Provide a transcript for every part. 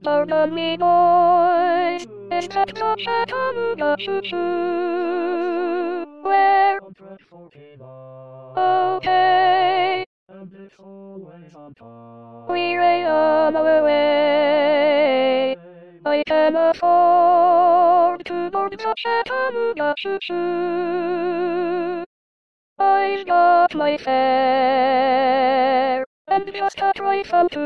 Pardon me, boys. Is that the Chattanooga choo-choo? Where? Okay. And it's always on time. We're on our way. I can afford to board the Chattanooga choo-choo. I've got my fare, and just a trifle to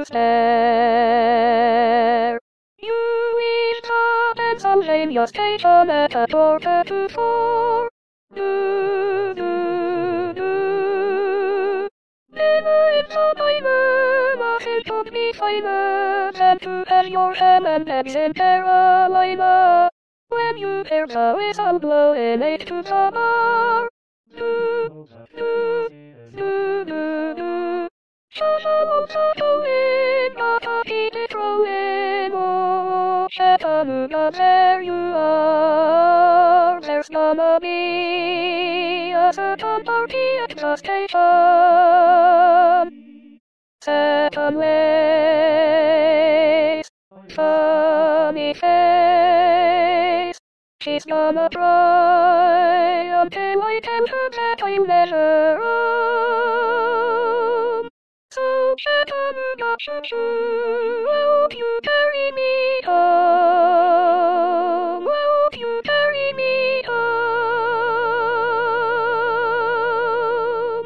spare. You reach the Pennsylvania station at a 4:04. Do, do, do. Dinner in the diner, nothing could be finer than to have your ham and eggs in Carolina. When you hear the whistle blowing 8 to the bar. Do, do, do, do, do. Sha-sha-lo-sha-sha in, gotta keep it rolling. Oh, Chattanooga, there you are. There's gonna be a certain party at the station. Certain ways, funny face. She's gonna try until I tell her that I'm never wrong. So Chattanooga choo-choo, won't you carry me home?